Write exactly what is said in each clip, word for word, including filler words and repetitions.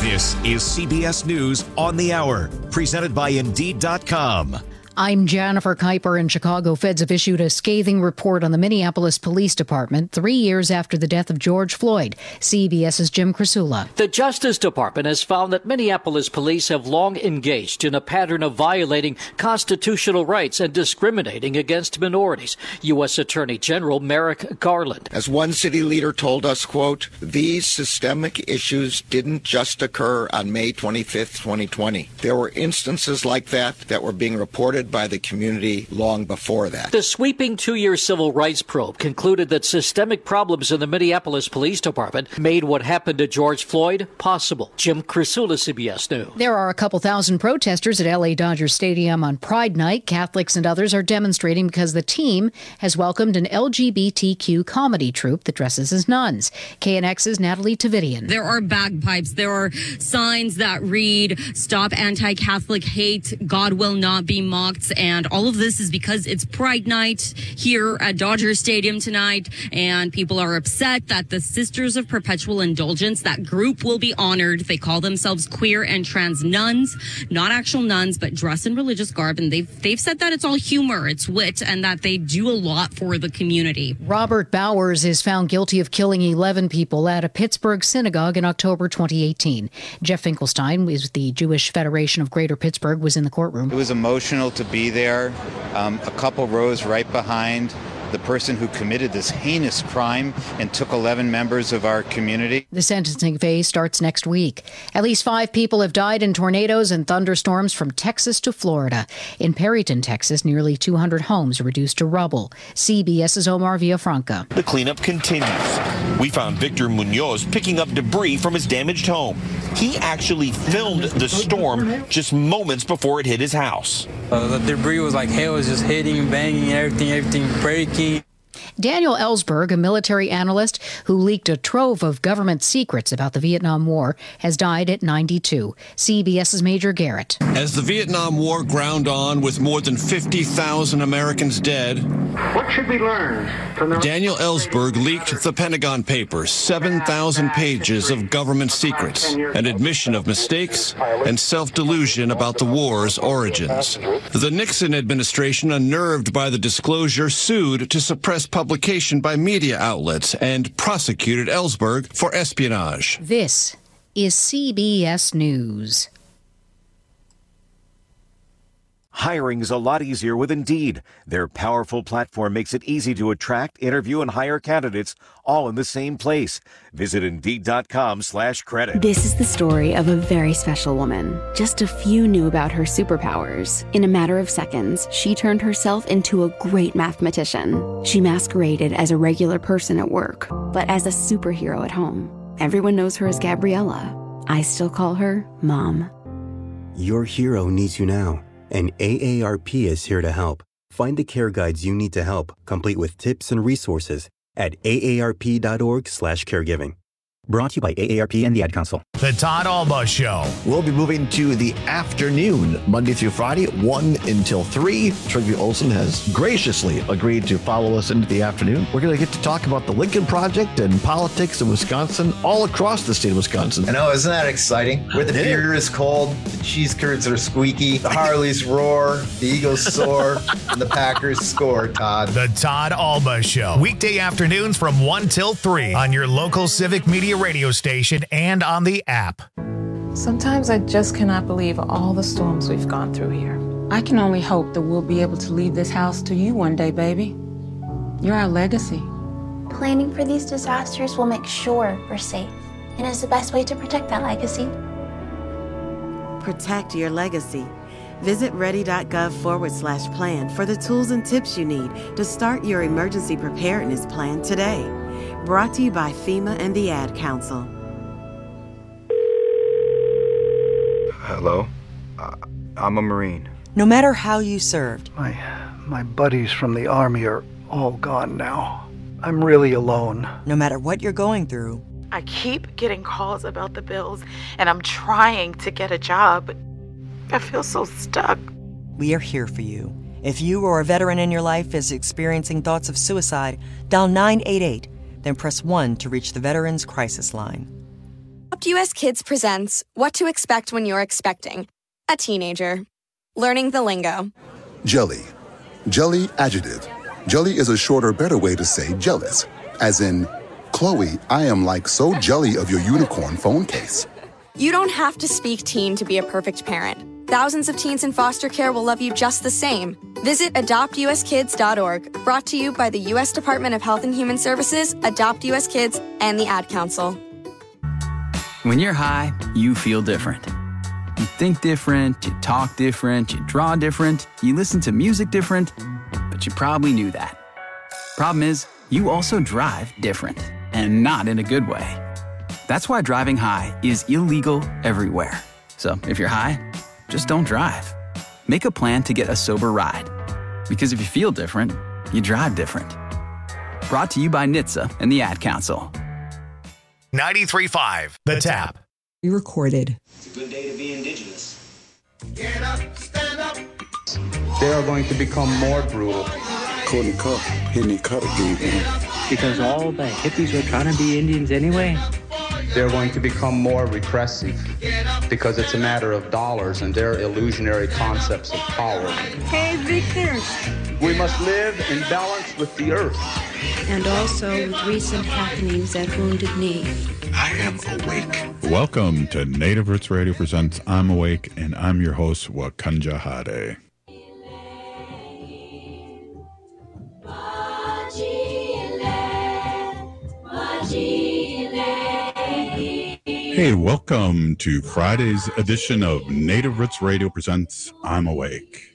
This is C B S News on the Hour, presented by Indeed dot com. I'm Jennifer Kuiper in Chicago. Feds have issued a scathing report on the Minneapolis Police Department three years after the death of George Floyd. CBS's Jim Krasula. The Justice Department has found that Minneapolis police have long engaged in a pattern of violating constitutional rights and discriminating against minorities. U S Attorney General Merrick Garland. As one city leader told us, quote, these systemic issues didn't just occur on May twenty-fifth, twenty twenty. There were instances like that that were being reported by the community long before that. The sweeping two-year civil rights probe concluded that systemic problems in the Minneapolis Police Department made what happened to George Floyd possible. Jim Krasula, C B S News. There are a couple thousand protesters at L A Dodger Stadium on Pride Night. Catholics and others are demonstrating because the team has welcomed an L G B T Q comedy troupe that dresses as nuns. K N X's Natalie Tavidian. There are bagpipes. There are signs that read, "Stop anti-Catholic hate. God will not be mocked." And all of this is because it's Pride Night here at Dodger Stadium tonight, and people are upset that the Sisters of Perpetual Indulgence, that group, will be honored. They call themselves queer and trans nuns, not actual nuns, but dress in religious garb, and they've they've said that it's all humor, it's wit, and that they do a lot for the community. Robert Bowers is found guilty of killing eleven people at a Pittsburgh synagogue in October twenty eighteen. Jeff Finkelstein, with the Jewish Federation of Greater Pittsburgh, was in the courtroom. It was emotional to be there, um, a couple rows right behind the person who committed this heinous crime and took eleven members of our community. The sentencing phase starts next week. At least five people have died in tornadoes and thunderstorms from Texas to Florida. In Perryton, Texas, nearly two hundred homes are reduced to rubble. CBS's Omar Villafranca. The cleanup continues. We found Victor Munoz picking up debris from his damaged home. He actually filmed the storm just moments before it hit his house. Uh, the debris was like hail, was just hitting, banging, everything, everything breaking. Daniel Ellsberg, a military analyst who leaked a trove of government secrets about the Vietnam War, has died at ninety-two. CBS's Major Garrett. As the Vietnam War ground on with more than fifty thousand Americans dead, what should we learn from the... Daniel Ellsberg leaked the Pentagon Papers, seven thousand pages of government secrets, an admission of mistakes and self-delusion about the war's origins. The Nixon administration, unnerved by the disclosure, sued to suppress publication by media outlets and prosecuted Ellsberg for espionage. This is C B S News. Hiring's a lot easier with Indeed. Their powerful platform makes it easy to attract, interview, and hire candidates all in the same place. Visit Indeed.com slash credit. This is the story of a very special woman. Just a few knew about her superpowers. In a matter of seconds, she turned herself into a great mathematician. She masqueraded as a regular person at work, but as a superhero at home. Everyone knows her as Gabriella. I still call her Mom. Your hero needs you now. And A A R P is here to help. Find the care guides you need to help, complete with tips and resources at aarp.org slash caregiving. Brought to you by A A R P and the Ad Council. The Todd Alba Show. We'll be moving to the afternoon, Monday through Friday, one until three. Trygve Olsen has graciously agreed to follow us into the afternoon. We're going to get to talk about the Lincoln Project and politics in Wisconsin, all across the state of Wisconsin. I know, isn't that exciting? Where the beer is cold, the cheese curds are squeaky, the Harleys roar, the Eagles soar, and the Packers score, Todd. The Todd Alba Show. Weekday afternoons from one till three on your local Civic Media radio station and on the app. Sometimes I just cannot believe all the storms we've gone through here. I can only hope that we'll be able to leave this house to you one day, baby. You're our legacy. Planning for these disasters will make sure we're safe, and is the best way to protect that legacy. Protect your legacy. Visit ready.gov forward slash plan for the tools and tips you need to start your emergency preparedness plan today. Brought to you by FEMA and the Ad Council. Hello? Uh, I'm a Marine. No matter how you served. My, my buddies from the Army are all gone now. I'm really alone. No matter what you're going through. I keep getting calls about the bills, and I'm trying to get a job, but I feel so stuck. We are here for you. If you or a veteran in your life is experiencing thoughts of suicide, dial nine eight eight. Then press one to reach the Veterans Crisis Line. Adopt U S Kids presents What to Expect When You're Expecting a Teenager. Learning the lingo. Jelly. Jelly adjective. Jelly is a shorter, better way to say jealous. As in, Chloe, I am like so jelly of your unicorn phone case. You don't have to speak teen to be a perfect parent. Thousands of teens in foster care will love you just the same. Visit adopt u s kids dot org, brought to you by the U S Department of Health and Human Services, Adopt U S Kids, and the Ad Council. When you're high, you feel different. You think different, you talk different, you draw different, you listen to music different, but you probably knew that. Problem is, you also drive different, and not in a good way. That's why driving high is illegal everywhere. So if you're high, just don't drive. Make a plan to get a sober ride. Because if you feel different, you drive different. Brought to you by N H T S A and the Ad Council. ninety-three point five The Tap. We recorded. It's a good day to be indigenous. Get up, stand up. They are going to become more brutal. Couldn't cut, hitting cut again. Because all the hippies were trying to be Indians anyway. They're going to become more repressive because it's a matter of dollars and their illusionary concepts of power. Hey, Victor. We must live in balance with the earth. And also with recent happenings at Wounded Knee. I am awake. Welcome to Native Roots Radio presents I'm Awake, and I'm your host, Wakanja Hade. Hey, welcome to Friday's edition of Native Roots Radio presents I'm Awake.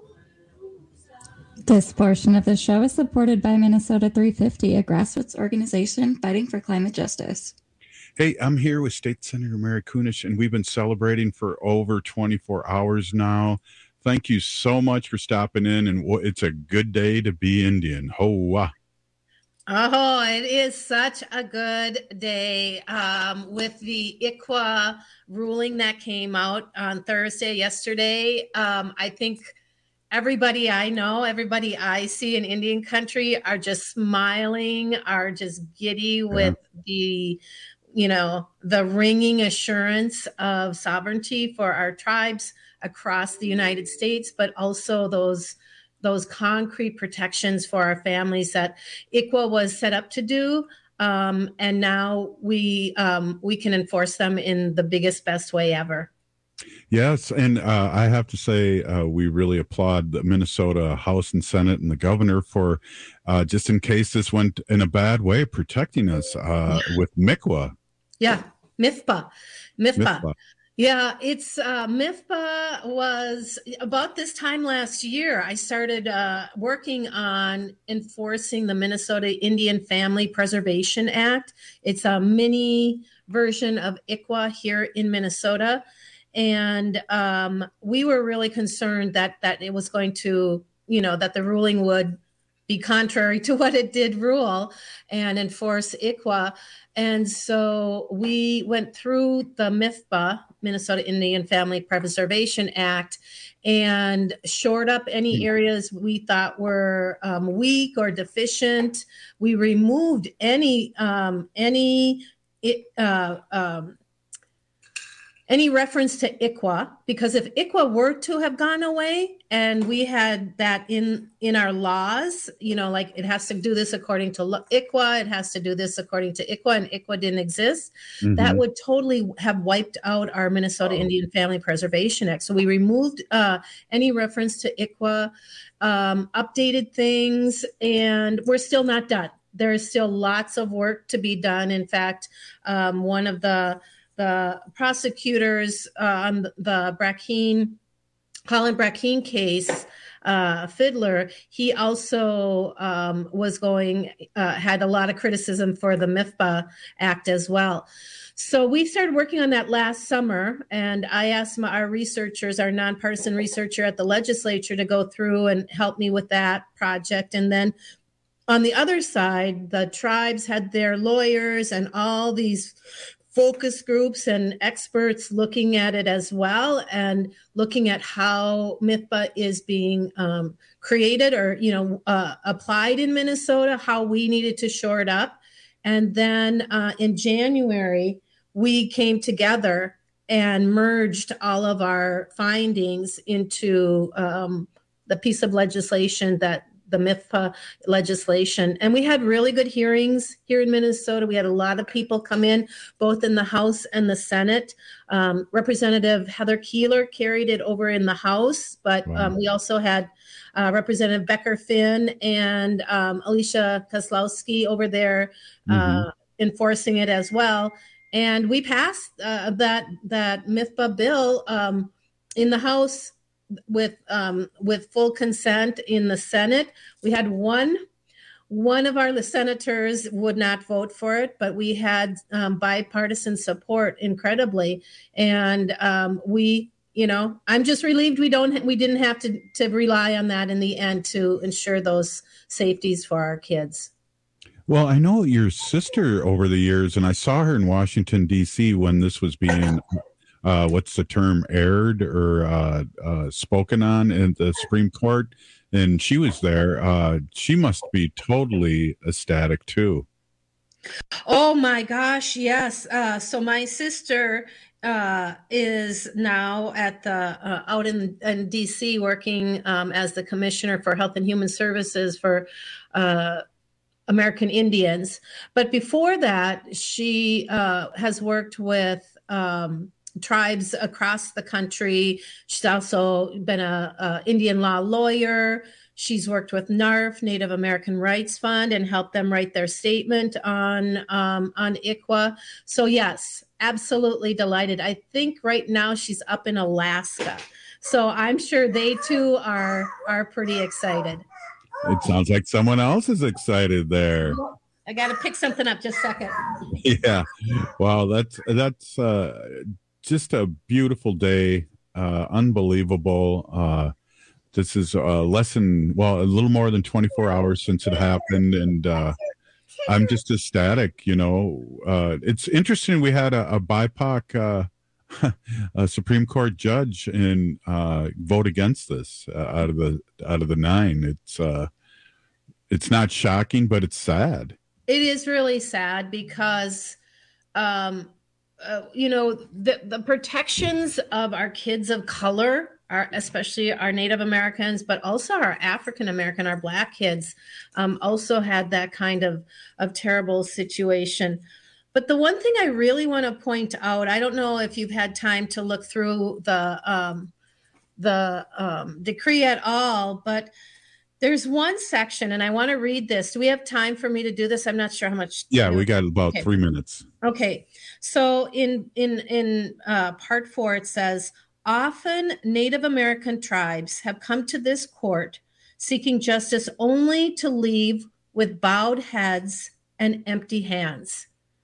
This portion of the show is supported by Minnesota three fifty, a grassroots organization fighting for climate justice. Hey, I'm here with State Senator Mary Kunesh, and we've been celebrating for over twenty-four hours now. Thank you so much for stopping in, and it's a good day to be Indian. Hoa. Oh, it is such a good day um, with the I C W A ruling that came out on Thursday, yesterday. Um, I think everybody I know, everybody I see in Indian country are just smiling, are just giddy with yeah. the, you know, the ringing assurance of sovereignty for our tribes across the United States, but also those those concrete protections for our families that I C W A was set up to do. Um, and now we um, we can enforce them in the biggest, best way ever. Yes, and uh, I have to say uh, we really applaud the Minnesota House and Senate and the governor for, uh, just in case this went in a bad way, protecting us uh, with M I C W A. Yeah, M I F P A. M I F P A. M I F P A. Yeah, it's uh, M I F P A was about this time last year. I started uh, working on enforcing the Minnesota Indian Family Preservation Act. It's a mini version of I C W A here in Minnesota. And um, we were really concerned that that it was going to, you know, that the ruling would be contrary to what it did rule and enforce I C W A. And so we went through the M I F P A, Minnesota Indian Family Preservation Act, and shored up any areas we thought were um, weak or deficient. We removed any um, any uh, um, any reference to I C W A, because if I C W A were to have gone away and we had that in in our laws, you know, like it has to do this according to I C W A, it has to do this according to I C W A, and I C W A didn't exist, mm-hmm. that would totally have wiped out our Minnesota oh. Indian Family Preservation Act. So we removed uh, any reference to I C W A, um, updated things, and we're still not done. There is still lots of work to be done. In fact, um, one of the The prosecutors uh, on the Brackeen, Colin Brackeen case, uh, Fiddler, he also um, was going, uh, had a lot of criticism for the M I F P A Act as well. So we started working on that last summer, and I asked my, our researchers, our nonpartisan researcher at the legislature, to go through and help me with that project. And then on the other side, the tribes had their lawyers and all these focus groups and experts looking at it as well, and looking at how M I F P A is being um, created or, you know, uh, applied in Minnesota, how we needed to shore it up. And then uh, in January, we came together and merged all of our findings into um, the piece of legislation that the M I F P A legislation. And we had really good hearings here in Minnesota. We had a lot of people come in, both in the House and the Senate. Um, Representative Heather Keeler carried it over in the House, but wow. um, we also had uh, Representative Becker Finn and um, Alicia Kozlowski over there uh, mm-hmm. enforcing it as well. And we passed uh, that that M I F P A bill um, in the House with um, with full consent in the Senate. We had one one of our senators would not vote for it, but we had um, bipartisan support incredibly, and um, we, you know, I'm just relieved we don't we didn't have to to rely on that in the end to ensure those safeties for our kids. Well, I know your sister over the years, and I saw her in Washington, D C when this was being Uh, what's the term, aired or uh, uh, spoken on in the Supreme Court, and she was there. Uh, she must be totally ecstatic too. Oh my gosh, yes. Uh, so my sister uh, is now at the uh, out in, in D C working um, as the Commissioner for Health and Human Services for uh, American Indians. But before that, she uh, has worked with um, tribes across the country. She's also been a, a Indian law lawyer. She's worked with N A R F, Native American Rights Fund, and helped them write their statement on um, on I C W A. So yes, absolutely delighted. I think right now she's up in Alaska. So I'm sure they too are are pretty excited. It sounds like someone else is excited there. I got to pick something up just a second. Yeah. Wow, that's that's uh just a beautiful day, uh, unbelievable. Uh, this is uh, less than, well, a little more than twenty-four hours since it happened, and uh, I'm just ecstatic, you know. Uh, it's interesting, we had a, a B I P O C uh, a Supreme Court judge and uh, vote against this uh, out of the out of the nine. It's uh, it's not shocking, but it's sad. It is really sad because um, Uh, you know, the, the protections of our kids of color, are especially our Native Americans, but also our African American, our Black kids, um, also had that kind of, of terrible situation. But the one thing I really want to point out, I don't know if you've had time to look through the um, the um, decree at all, but there's one section, and I want to read this. Do we have time for me to do this? I'm not sure how much. Yeah, we got about okay. three minutes. Okay. So in in in uh, part four, it says, often Native American tribes have come to this court seeking justice only to leave with bowed heads and empty hands.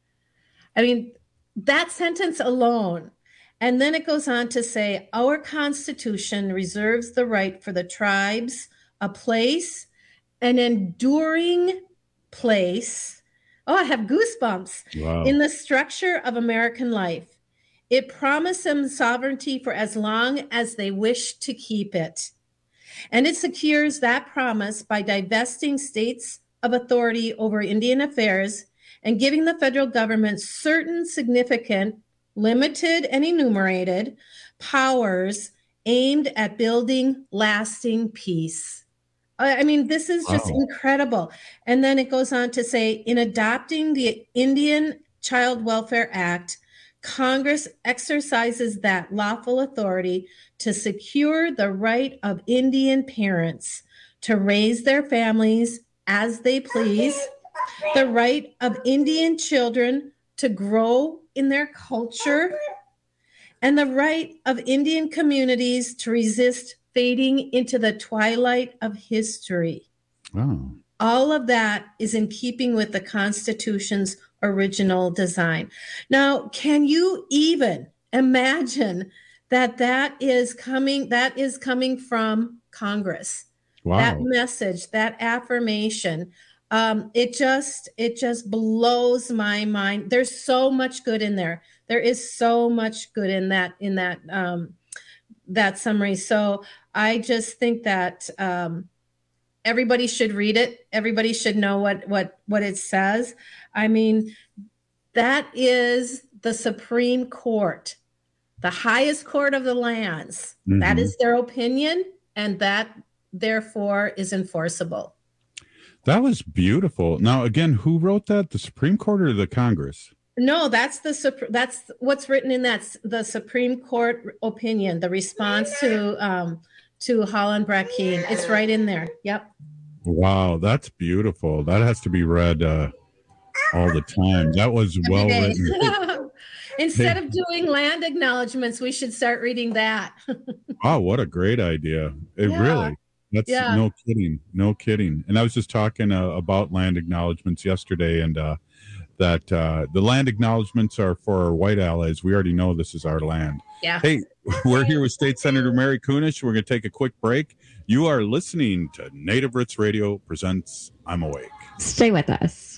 I mean, that sentence alone. And then it goes on to say, our Constitution reserves the right for the tribes a place, an enduring place. Oh, I have goosebumps. Wow. In the structure of American life. It promised them sovereignty for as long as they wish to keep it. And it secures that promise by divesting states of authority over Indian affairs and giving the federal government certain significant, limited and enumerated powers aimed at building lasting peace. I mean, this is just wow. incredible. And then it goes on to say, in adopting the Indian Child Welfare Act, Congress exercises that lawful authority to secure the right of Indian parents to raise their families as they please, the right of Indian children to grow in their culture, and the right of Indian communities to resist fading into the twilight of history. Oh. All of that is in keeping with the Constitution's original design. Now, can you even imagine that that is coming, that is coming from Congress? Wow. That message, that affirmation, um, it just, it just blows my mind. There's so much good in there. There is so much good in that, in that, um, that summary. So I just think that um, everybody should read it. Everybody should know what what what it says. I mean, that is the Supreme Court, the highest court of the lands. Mm-hmm. That is their opinion, and that therefore is enforceable. That was beautiful. Now, again, who wrote that? The Supreme Court or the Congress? No, that's the Sup- that's what's written in that the Supreme Court opinion, the response to um, to Holland Brackeen. It's right in there. Yep. Wow, that's beautiful. That has to be read uh, all the time. That was well written. Instead of doing land acknowledgments, we should start reading that. Wow, what a great idea. It Yeah. really, that's Yeah. no kidding. No kidding. And I was just talking uh, about land acknowledgments yesterday, and uh, that uh, the land acknowledgments are for our white allies. We already know this is our land. Yeah. Hey, we're here with State Senator Mary Kunesh. We're going to take a quick break. You are listening to Native Roots Radio presents I'm Awake. Stay with us.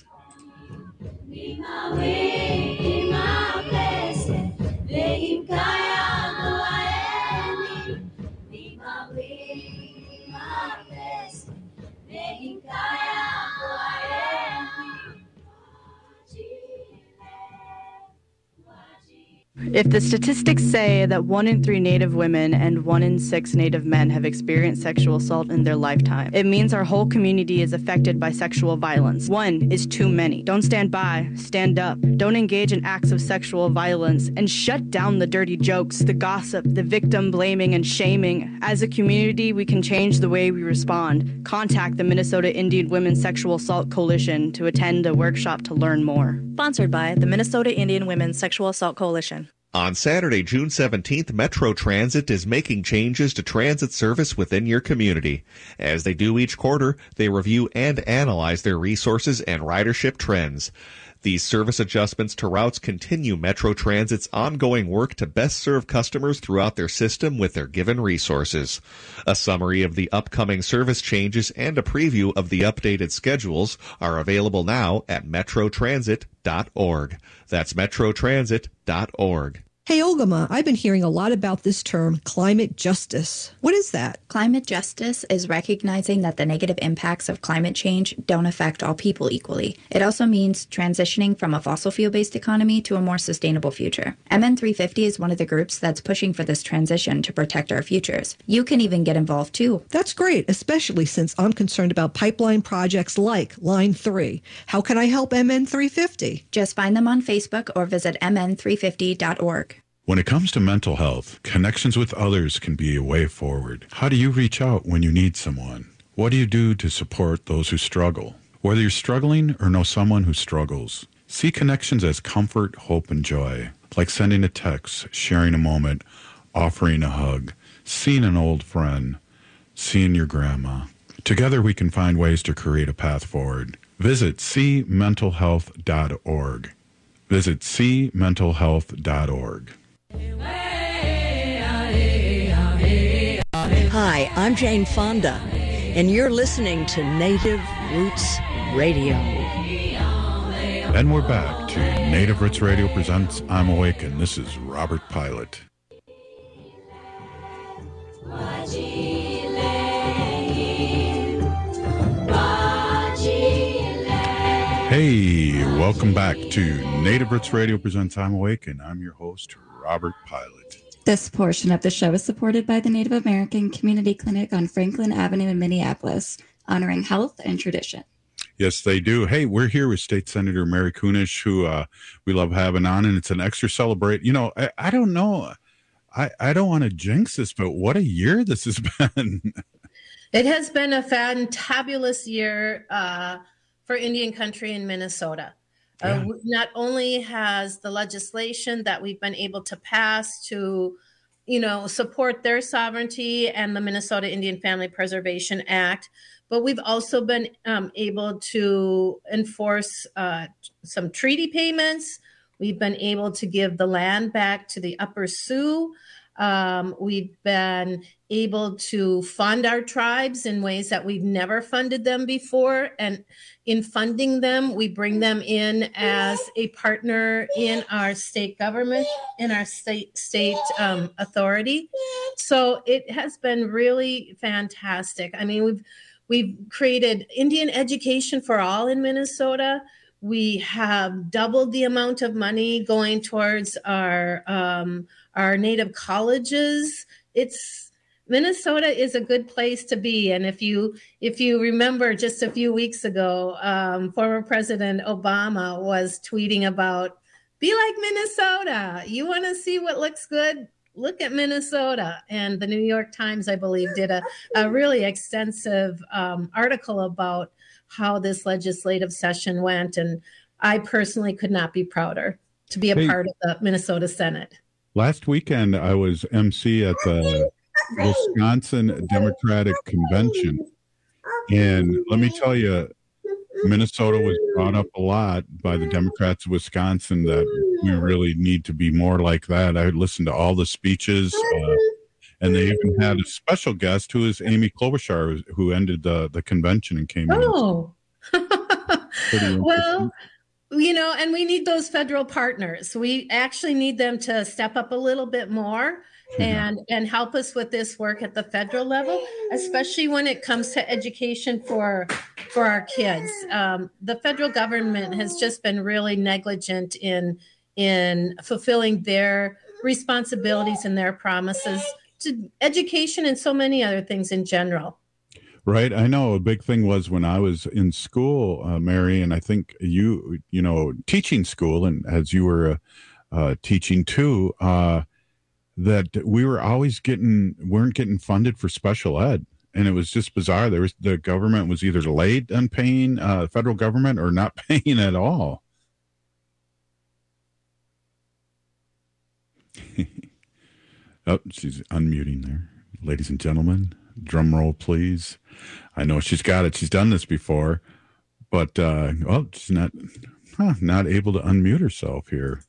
If the statistics say that one in three Native women and one in six Native men have experienced sexual assault in their lifetime, it means our whole community is affected by sexual violence. One is too many. Don't stand by, stand up. Don't engage in acts of sexual violence, and shut down the dirty jokes, the gossip, the victim blaming and shaming. As a community, we can change the way we respond. Contact the Minnesota Indian Women's Sexual Assault Coalition to attend a workshop to learn more. Sponsored by the Minnesota Indian Women's Sexual Assault Coalition. On Saturday, June seventeenth, Metro Transit is making changes to transit service within your community. As they do each quarter, they review and analyze their resources and ridership trends. These service adjustments to routes continue Metro Transit's ongoing work to best serve customers throughout their system with their given resources. A summary of the upcoming service changes and a preview of the updated schedules are available now at metro transit dot org. That's metro transit dot org. Hey, Olgama, I've been hearing a lot about this term, climate justice. What is that? Climate justice is recognizing that the negative impacts of climate change don't affect all people equally. It also means transitioning from a fossil fuel-based economy to a more sustainable future. M N three fifty is one of the groups that's pushing for this transition to protect our futures. You can even get involved too. That's great, especially since I'm concerned about pipeline projects like Line three. How can I help M N three fifty? Just find them on Facebook or visit m n three fifty dot org. When it comes to mental health, connections with others can be a way forward. How do you reach out when you need someone? What do you do to support those who struggle? Whether you're struggling or know someone who struggles, see connections as comfort, hope, and joy. Like sending a text, sharing a moment, offering a hug, seeing an old friend, seeing your grandma. Together we can find ways to create a path forward. Visit see mental health dot org. Visit see mental health dot org. Hi, I'm Jane Fonda, and you're listening to Native Roots Radio. And we're back to Native Roots Radio presents I'm Awake, and this is Robert Pilot. Hey, welcome back to Native Roots Radio presents I'm Awake, and I'm your host, Robert Pilot. This portion of the show is supported by the Native American Community Clinic on Franklin Avenue in Minneapolis, honoring health and tradition. Yes, they do. Hey, we're here with State Senator Mary Kunesh, who uh, we love having on, and it's an extra celebrate. You know, I, I don't know. I, I don't want to jinx this, but what a year this has been. It has been a fantabulous year uh, for Indian country in Minnesota. Uh, not only has the legislation that we've been able to pass to, you know, support their sovereignty and the Minnesota Indian Family Preservation Act, but we've also been um, able to enforce uh, some treaty payments. We've been able to give the land back to the Upper Sioux. Um, we've been able to fund our tribes in ways that we've never funded them before. And in funding them, we bring them in as a partner in our state government, in our state state um, authority. So it has been really fantastic. I mean, we've we've created Indian education for all in Minnesota. We have doubled the amount of money going towards our um, our Native colleges. It's Minnesota is a good place to be, and if you if you remember, just a few weeks ago, um, former President Obama was tweeting about, "Be like Minnesota. You want to see what looks good? Look at Minnesota." And the New York Times, I believe, did a, a really extensive um, article about how this legislative session went. And I personally could not be prouder to be a Hey. part of the Minnesota Senate. Last weekend, I was M C at the Wisconsin Democratic Convention. And let me tell you, Minnesota was brought up a lot by the Democrats of Wisconsin that we really need to be more like that. I listened to all the speeches, uh, and they even had a special guest who is Amy Klobuchar, who ended the, the convention and came in. Oh, Pretty well, you know, and we need those federal partners. We actually need them to step up a little bit more and and help us with this work at the federal level, especially when it comes to education for for our kids. Um, the federal government has just been really negligent in in fulfilling their responsibilities and their promises to education and so many other things in general. Right. I know a big thing was when I was in school, uh, Mary, and I think you, you know, teaching school, and as you were uh, uh, teaching too, uh, that we were always getting, weren't getting funded for special ed. And it was just bizarre. There was, the government was either late on paying, uh, federal government, or not paying at all. Oh, she's unmuting there. Ladies and gentlemen, drum roll, please. I know she's got it. She's done this before, but, uh, well, she's not, huh, not able to unmute herself here.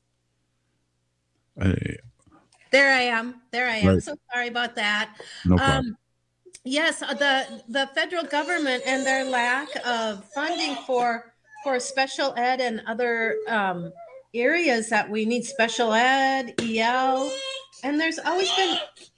I, There I am. There I am. Right. So sorry about that. No problem. Um, yes, the the federal government and their lack of funding for for special ed and other um, areas that we need special ed, E L, and there's always been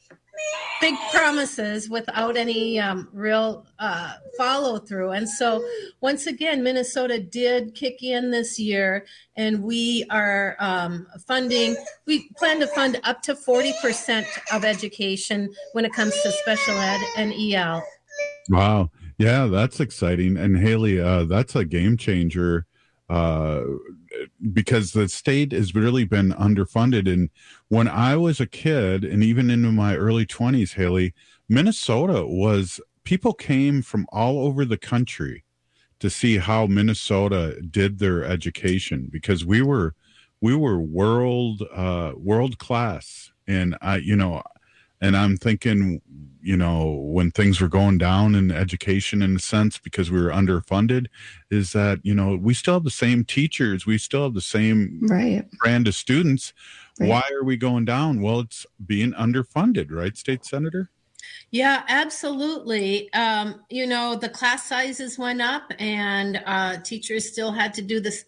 big promises without any um, real uh, follow through. And so once again, Minnesota did kick in this year, and we are um, funding, we plan to fund up to forty percent of education when it comes to special ed and E L. Wow. Yeah, that's exciting. And Haley, uh, that's a game changer, uh, because the state has really been underfunded. And when I was a kid, and even into my early twenties, Haley, Minnesota was, people came from all over the country to see how Minnesota did their education, because we were, we were world, uh, world class. And I, you know, and I'm thinking, you know, when things were going down in education, in a sense, because we were underfunded, is that, you know, we still have the same teachers, we still have the same Right. brand of students. Right. Why are we going down? Well, it's being underfunded, right, State Senator? Yeah, absolutely. Um, you know, the class sizes went up, and uh, teachers still had to do this,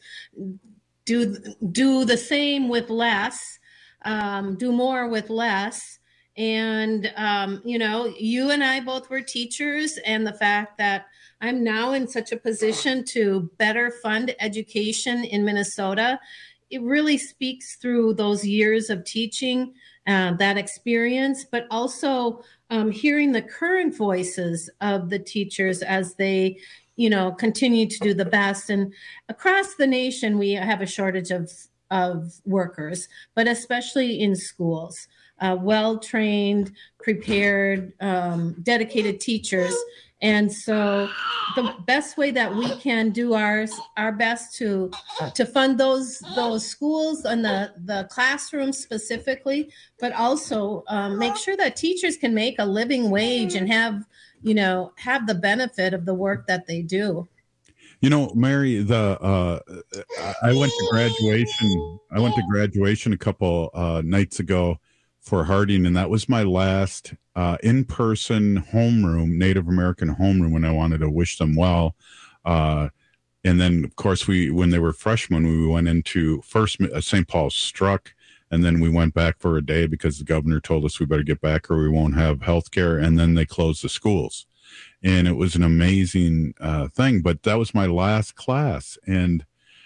do do the same with less, um, do more with less. And, um, you know, you and I both were teachers, and the fact that I'm now in such a position to better fund education in Minnesota, it really speaks through those years of teaching, uh, that experience, but also um, hearing the current voices of the teachers as they, you know, continue to do the best. And across the nation, we have a shortage of, of workers, but especially in schools. Uh, well-trained, prepared, um, dedicated teachers. And so the best way that we can do ours, our best to to fund those those schools and the, the classrooms specifically, but also um, make sure that teachers can make a living wage and have, you know, have the benefit of the work that they do. You know, Mary, the uh, I went to graduation. I went to graduation a couple uh, nights ago for Harding, and that was my last uh, in-person homeroom, Native American homeroom, when I wanted to wish them well. Uh, and then, of course, we when they were freshmen, we went into first uh, Saint Paul's struck, and then we went back for a day because the governor told us we better get back or we won't have health care, and then they closed the schools. And it was an amazing uh, thing, but that was my last class. And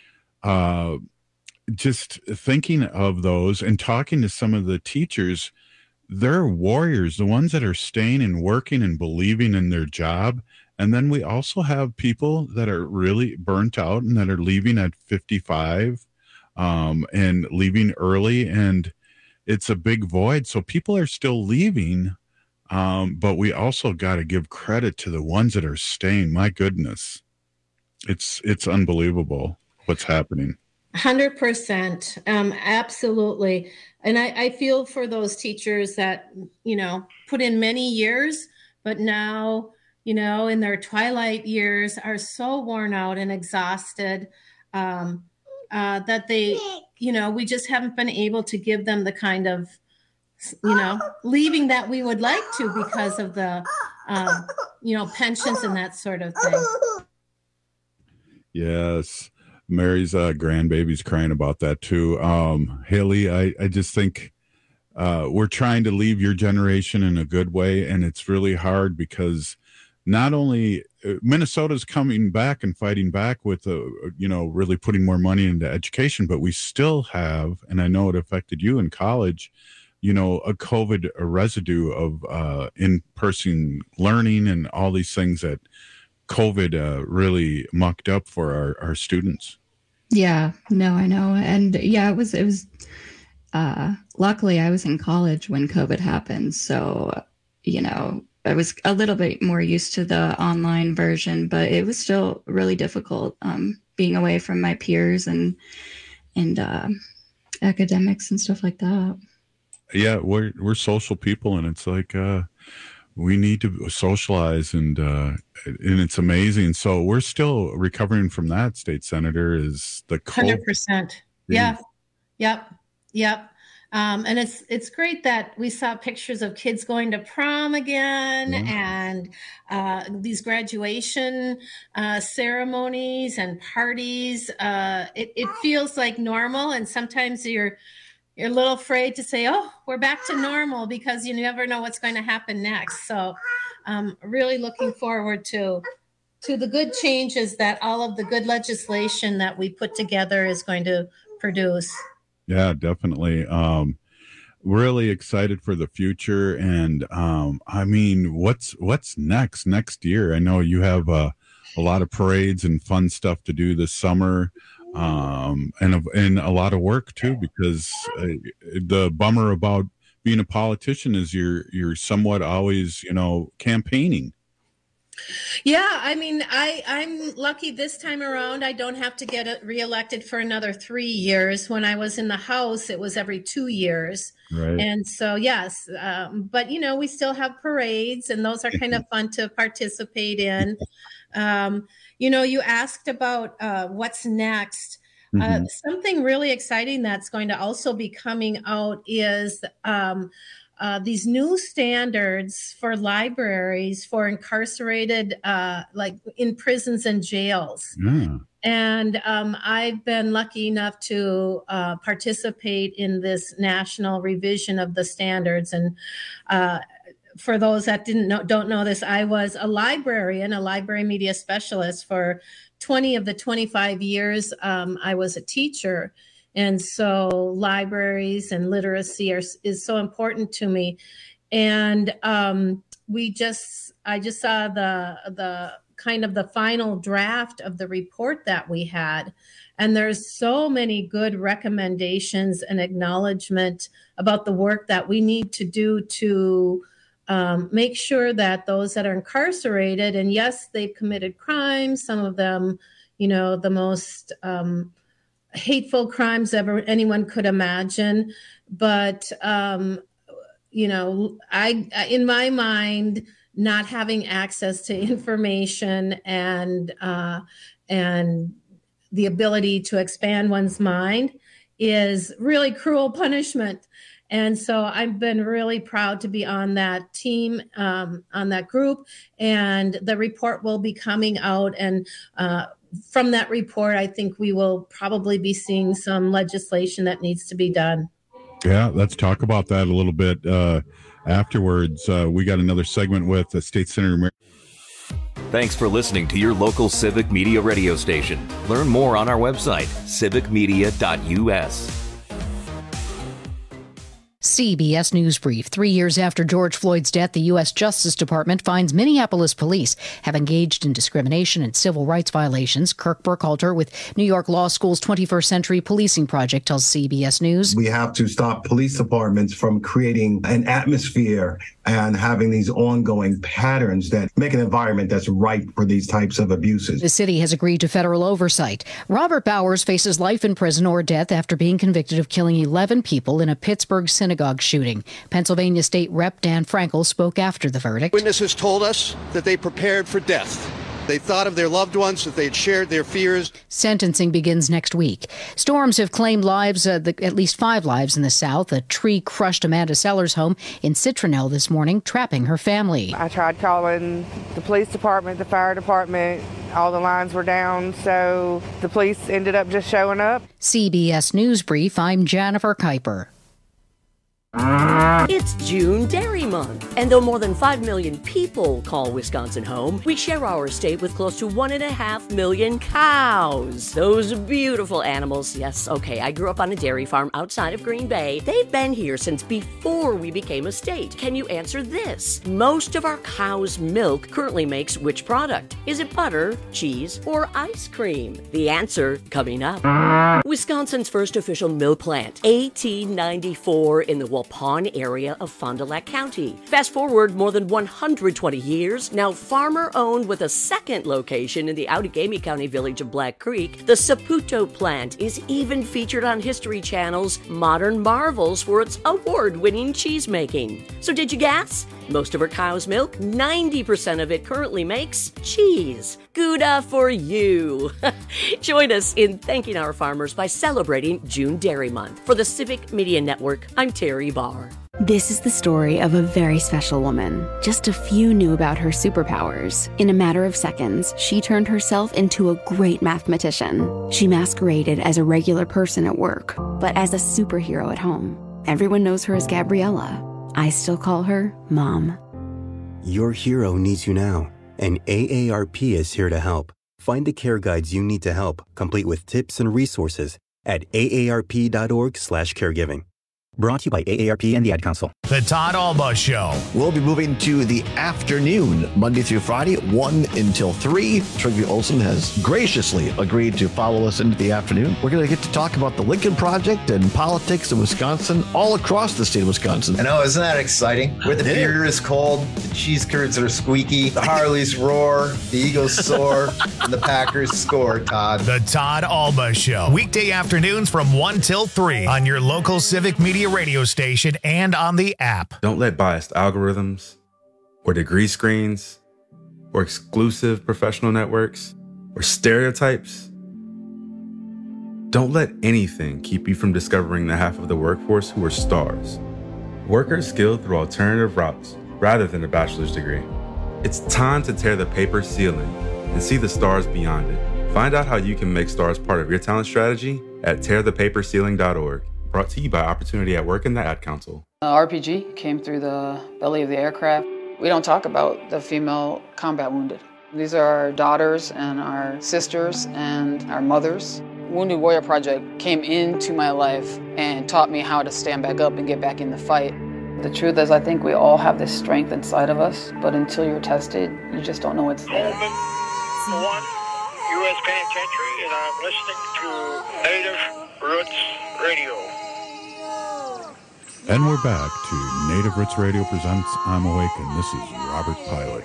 uh, just thinking of those and talking to some of the teachers, they're warriors, the ones that are staying and working and believing in their job. And then we also have people that are really burnt out and that are leaving at fifty-five um, and leaving early. And it's a big void. So people are still leaving, um, but we also got to give credit to the ones that are staying. My goodness, it's it's unbelievable what's happening. one hundred percent. Um, absolutely. And I, I feel for those teachers that, you know, put in many years, but now, you know, in their twilight years are so worn out and exhausted um, uh, that they, you know, we just haven't been able to give them the kind of, you know, leaving that we would like to because of the, uh, you know, pensions and that sort of thing. Yes. Mary's uh, grandbaby's crying about that too. Um, Haley, I, I just think uh, we're trying to leave your generation in a good way. And it's really hard because not only uh, Minnesota's coming back and fighting back with, uh, you know, really putting more money into education, but we still have, and I know it affected you in college, you know, a COVID a residue of uh, in-person learning and all these things that COVID uh, really mucked up for our, our students. Yeah, no, I know. And yeah, it was, it was, uh, luckily I was in college when COVID happened. So, you know, I was a little bit more used to the online version, but it was still really difficult, um, being away from my peers and, and, uh, academics and stuff like that. Yeah. We're, we're social people, and it's like, uh, we need to socialize, and uh, and it's amazing. So we're still recovering from that. State Senator is the one hundred percent. Yeah. Yep. Yep. Um, and it's it's great that we saw pictures of kids going to prom again, mm-hmm. and uh, these graduation uh, ceremonies and parties. Uh, it, it feels like normal, and sometimes you're You're a little afraid to say, oh, we're back to normal, because you never know what's going to happen next. So um, really looking forward to to the good changes that all of the good legislation that we put together is going to produce. Yeah, definitely. Um, really excited for the future. And um, I mean, what's what's next next year? I know you have uh, a lot of parades and fun stuff to do this summer. Um, and, and a lot of work too, because uh, the bummer about being a politician is you're, you're somewhat always, you know, campaigning. Yeah. I mean, I, I'm lucky this time around. I don't have to get reelected for another three years. When I was in the House, it was every two years. Right. And so, yes. Um, but you know, we still have parades, and those are kind of fun to participate in. Um, You know, you asked about uh, what's next. Mm-hmm. Uh, something really exciting that's going to also be coming out is um, uh, these new standards for libraries for incarcerated, uh, like in prisons and jails. Yeah. And um, I've been lucky enough to uh, participate in this national revision of the standards. And uh, for those that didn't know, don't know this, I was a librarian, a library media specialist for twenty of the twenty-five years um, I was a teacher. And so libraries and literacy are, is so important to me. And um, we just, I just saw the, the kind of the final draft of the report that we had. And there's so many good recommendations and acknowledgement about the work that we need to do to Um, make sure that those that are incarcerated, and yes, they've committed crimes, some of them, you know, the most um, hateful crimes ever anyone could imagine. But, um, you know, I, in my mind, not having access to information and uh, and the ability to expand one's mind is really cruel punishment. And so I've been really proud to be on that team, um, on that group, and the report will be coming out. And uh, from that report, I think we will probably be seeing some legislation that needs to be done. Yeah, let's talk about that a little bit uh, afterwards. Uh, we got another segment with uh, State Senator Mary. Thanks for listening to your local Civic Media radio station. Learn more on our website, civic media dot u s. C B S News Brief. Three years after George Floyd's death, the U S Justice Department finds Minneapolis police have engaged in discrimination and civil rights violations. Kirk Burkhalter with New York Law School's twenty-first Century Policing Project tells C B S News. We have to stop police departments from creating an atmosphere and having these ongoing patterns that make an environment that's ripe for these types of abuses. The city has agreed to federal oversight. Robert Bowers faces life in prison or death after being convicted of killing eleven people in a Pittsburgh synagogue shooting. Pennsylvania State Rep Dan Frankel spoke after the verdict. Witnesses told us that they prepared for death. They thought of their loved ones, that they had shared their fears. Sentencing begins next week. Storms have claimed lives, uh, the, at least five lives in the South. A tree crushed Amanda Sellers' home in Citronelle this morning, trapping her family. I tried calling the police department, the fire department. All the lines were down, so the police ended up just showing up. C B S News Brief, I'm Jennifer Kuiper. It's June Dairy Month, and though more than five million people call Wisconsin home, we share our state with close to one and a half million cows. Those beautiful animals. Yes, okay, I grew up on a dairy farm outside of Green Bay. They've been here since before we became a state. Can you answer this? Most of our cow's milk currently makes which product? Is it butter, cheese, or ice cream? The answer coming up. Wisconsin's first official milk plant, eighteen ninety-four in the Waupun area of Fond du Lac County. Fast forward more than one hundred twenty years, now farmer-owned with a second location in the Outagamie County village of Black Creek, the Saputo plant is even featured on History Channel's Modern Marvels for its award-winning cheese-making. So did you guess? Most of our cow's milk, ninety percent of it currently makes cheese. Gouda for you. Join us in thanking our farmers by celebrating June Dairy Month. For the Civic Media Network, I'm Terry Barr. This is the story of a very special woman. Just a few knew about her superpowers. In a matter of seconds, she turned herself into a great mathematician. She masqueraded as a regular person at work, but as a superhero at home. Everyone knows her as Gabriella. I still call her Mom. Your hero needs you now, and A A R P is here to help. Find the care guides you need to help, complete with tips and resources at A A R P dot org slash caregiving. Brought to you by A A R P and the Ad Council. The Todd Alba Show. We'll be moving to the afternoon, Monday through Friday, one until three. Trygve Olsen has graciously agreed to follow us into the afternoon. We're going to get to talk about the Lincoln Project and politics in Wisconsin, all across the state of Wisconsin. I know, isn't that exciting? Where the beer is cold, the cheese curds are squeaky, the Harleys roar, the Eagles soar, and the Packers score, Todd. The Todd Alba Show. Weekday afternoons from one till three on your local Civic Media radio station and on the app. Don't let biased algorithms or degree screens or exclusive professional networks or stereotypes, don't let anything keep you from discovering the half of the workforce who are stars. Workers skilled through alternative routes rather than a bachelor's degree. It's time to tear the paper ceiling and see the stars beyond it. Find out how you can make stars part of your talent strategy at tear the paper ceiling dot org. Brought to you by Opportunity at Work and the Ad Council. Uh, R P G came through the belly of the aircraft. We don't talk about the female combat wounded. These are our daughters and our sisters and our mothers. Wounded Warrior Project came into my life and taught me how to stand back up and get back in the fight. The truth is, I think we all have this strength inside of us, but until you're tested, you just don't know it's there. One U S Penitentiary, and I'm listening to Native Roots Radio. And we're back to Native Roots Radio presents I'm Awake, and this is Robert Pilot.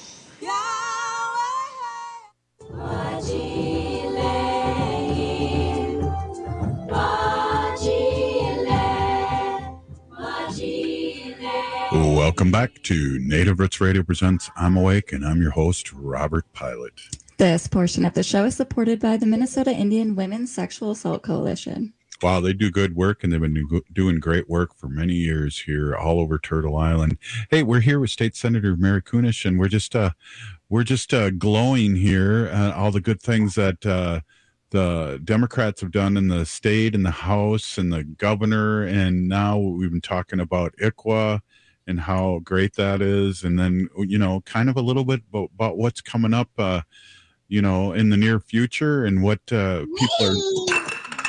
Welcome back to Native Roots Radio presents I'm Awake, and I'm your host, Robert Pilot. This portion of the show is supported by the Minnesota Indian Women's Sexual Assault Coalition. Wow, they do good work, and they've been do- doing great work for many years here all over Turtle Island. Hey, we're here with State Senator Mary Kunesh, and we're just uh, we're just uh, glowing here at all the good things that uh, the Democrats have done in the state and the House and the governor, and now we've been talking about I C W A and how great that is. And then, you know, kind of a little bit about, about what's coming up, uh, you know, in the near future and what uh, people are.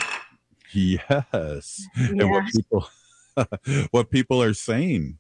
Yes. Yeah. And what people, what people are saying.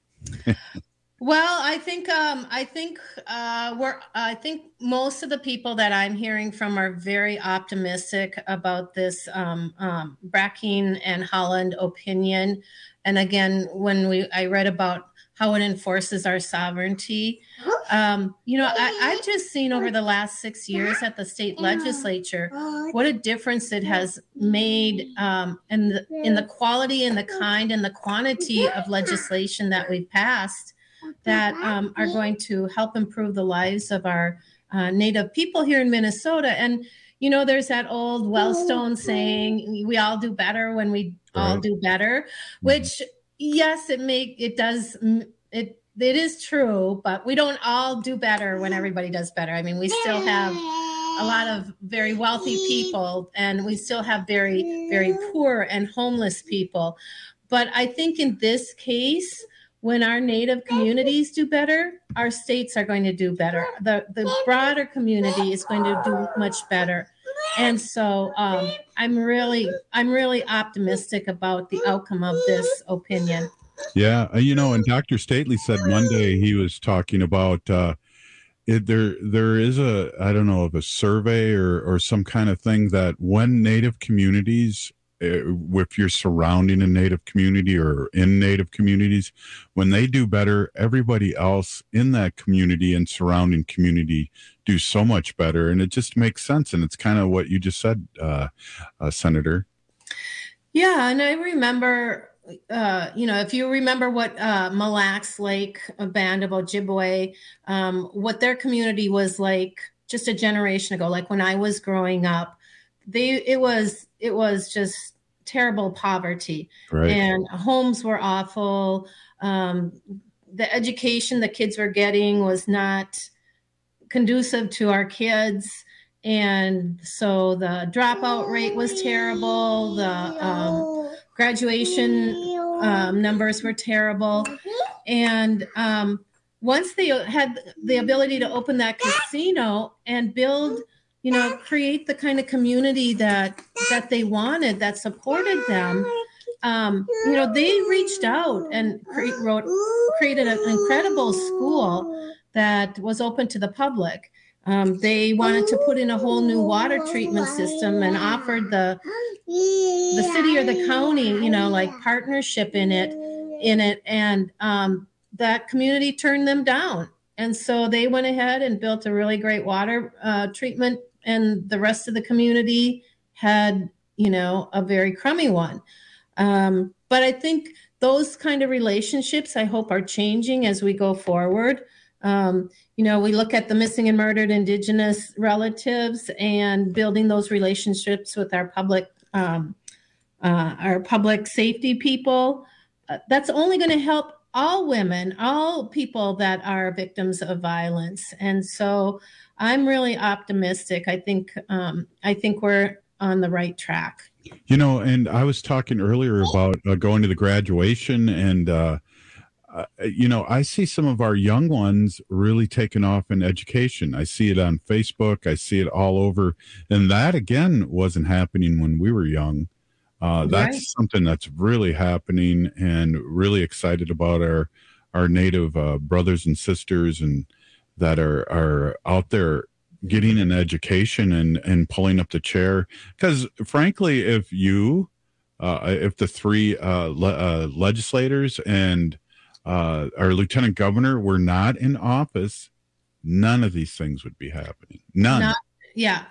Well, I think um, I think uh, we're I think most of the people that I'm hearing from are very optimistic about this um, um, Brackeen and Holland opinion. And again, when we I read about how it enforces our sovereignty, um, you know, I, I've just seen over the last six years at the state legislature what a difference it has made um, in the in the quality and the kind and the quantity of legislation that we've passed that um, are going to help improve the lives of our uh, Native people here in Minnesota. And, you know, there's that old Wellstone saying, we all do better when we right. all do better, which, yes, it make it does. It it is true, but we don't all do better when everybody does better. I mean, we still have a lot of very wealthy people, and we still have very, very poor and homeless people. But I think in this case, when our Native communities do better, our states are going to do better. The the broader community is going to do much better. And so um, I'm really I'm really optimistic about the outcome of this opinion. Yeah, you know, and Doctor Stately said Monday he was talking about uh, it, there there is a, I don't know, of a survey or, or some kind of thing that when Native communities, if you're surrounding a Native community or in Native communities, when they do better, everybody else in that community and surrounding community do so much better. And it just makes sense. And it's kind of what you just said, uh, uh, Senator. Yeah. And I remember, uh, you know, if you remember what uh, Mille Lacs Lake Band of Ojibwe, um, what their community was like just a generation ago, like when I was growing up, they it was it was just terrible poverty, right. And homes were awful. Um, the education the kids were getting was not conducive to our kids, and so the dropout rate was terrible. The um, graduation um, numbers were terrible, and um, once they had the ability to open that casino and build, you know, create the kind of community that that they wanted, that supported them. Um, you know, they reached out and cre- wrote, created an incredible school that was open to the public. Um, they wanted to put in a whole new water treatment system and offered the the city or the county, you know, like partnership in it, in it, and um, that community turned them down. And so they went ahead and built a really great water uh, treatment, and the rest of the community had, you know, a very crummy one. Um, but I think those kind of relationships, I hope, are changing as we go forward. Um, you know, we look at the missing and murdered Indigenous relatives and building those relationships with our public, um, uh, our public safety people. Uh, that's only going to help all women, all people that are victims of violence. And so I'm really optimistic. I think um, I think we're on the right track. You know, and I was talking earlier about uh, going to the graduation, and uh, uh, you know, I see some of our young ones really taking off in education. I see it on Facebook. I see it all over, and that again wasn't happening when we were young. Uh, that's right. Something that's really happening, and really excited about our our Native uh, brothers and sisters, and that are are out there getting an education and, and pulling up the chair. Because frankly, if you, uh, if the three uh, le- uh, legislators and uh, our lieutenant governor were not in office, none of these things would be happening. None. Not, yeah,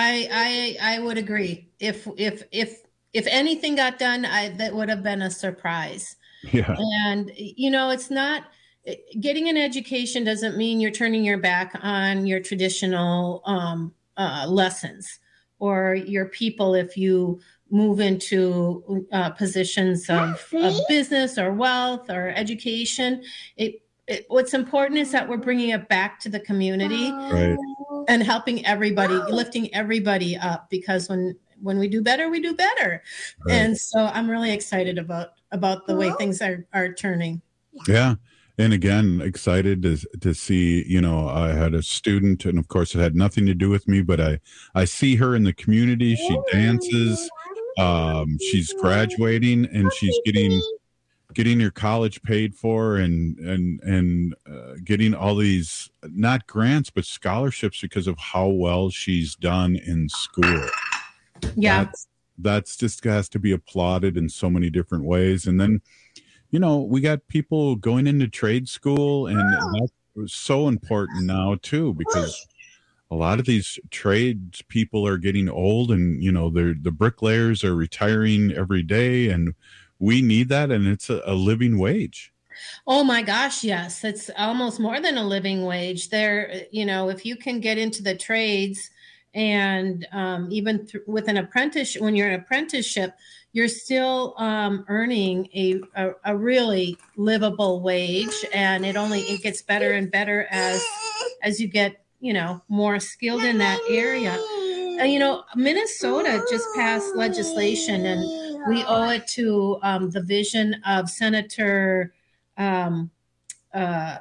I, I I would agree. If if if if anything got done, I that would have been a surprise. Yeah. And you know, it's not. Getting an education doesn't mean you're turning your back on your traditional um, uh, lessons or your people if you move into uh, positions of, of business or wealth or education. It, it, what's important is that we're bringing it back to the community, right, and helping everybody, lifting everybody up, because when when we do better, we do better. Right. And so I'm really excited about about the way things are, are turning. Yeah. And again, excited to to see, you know, I had a student, and of course it had nothing to do with me, but I, I see her in the community. She dances. Um, she's graduating and she's getting getting her college paid for, and and and uh, getting all these, not grants but scholarships, because of how well she's done in school. Yeah. That's, that's just has to be applauded in so many different ways. And then, you know, we got people going into trade school, and that's so important now too, because a lot of these trades people are getting old, and, you know, they're, the bricklayers are retiring every day, and we need that. And it's a, a living wage. Oh my gosh, yes. It's almost more than a living wage. There, you know, if you can get into the trades, and um, even th- with an apprentice, when you're an apprenticeship, you're still um, earning a, a a really livable wage, and it only it gets better and better as as you get, you know, more skilled in that area. Uh, you know, Minnesota just passed legislation, and we owe it to um, the vision of Senator um, uh,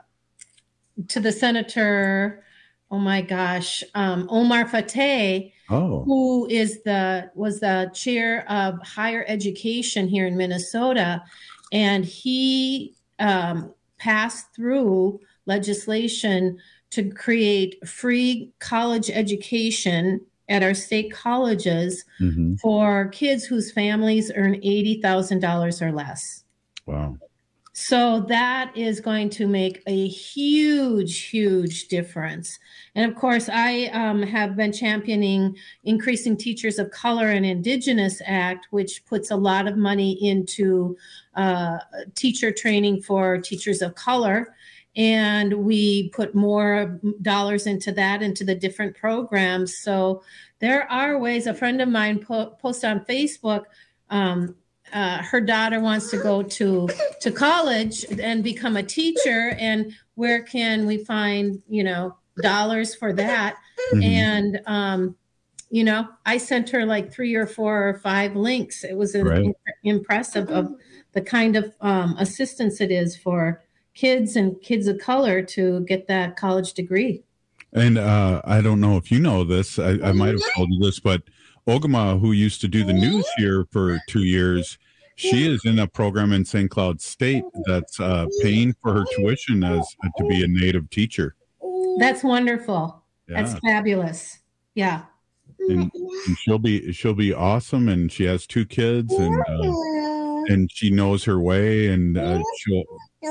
to the Senator. Oh my gosh, um, Omar Fateh, oh. who is the was the chair of higher education here in Minnesota, and he um, passed through legislation to create free college education at our state colleges mm-hmm. for kids whose families earn eighty thousand dollars or less. Wow. So that is going to make a huge, huge difference. And of course, I um, have been championing Increasing Teachers of Color and Indigenous Act, which puts a lot of money into uh, teacher training for teachers of color. And we put more dollars into that, into the different programs. So there are ways. A friend of mine po- posted on Facebook, um, Uh, her daughter wants to go to to college and become a teacher, and where can we find, you know, dollars for that? Mm-hmm. And um, you know, I sent her like three or four or five links. It was right. in, impressive of the kind of um, assistance it is for kids and kids of color to get that college degree. And uh, I don't know if you know this. I, I might have told you this, but Ogama, who used to do the news here for two years, she is in a program in Saint Cloud State that's uh, paying for her tuition as uh, to be a native teacher. That's wonderful. Yeah. That's fabulous. Yeah. And, and she'll be she'll be awesome, and she has two kids, and uh, and she knows her way, and uh, she'll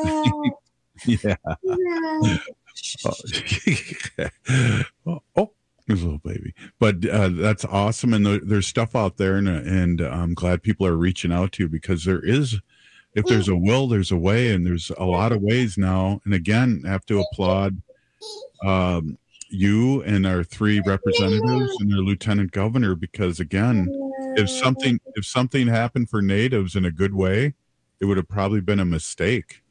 yeah. oh. oh. There's a little baby, but uh, that's awesome. And the, there's stuff out there, and, and I'm glad people are reaching out to you, because there is, if there's a will, there's a way, and there's a lot of ways now. And again, I have to applaud um, you and our three representatives and our lieutenant governor, because again, if something, if something happened for natives in a good way, it would have probably been a mistake.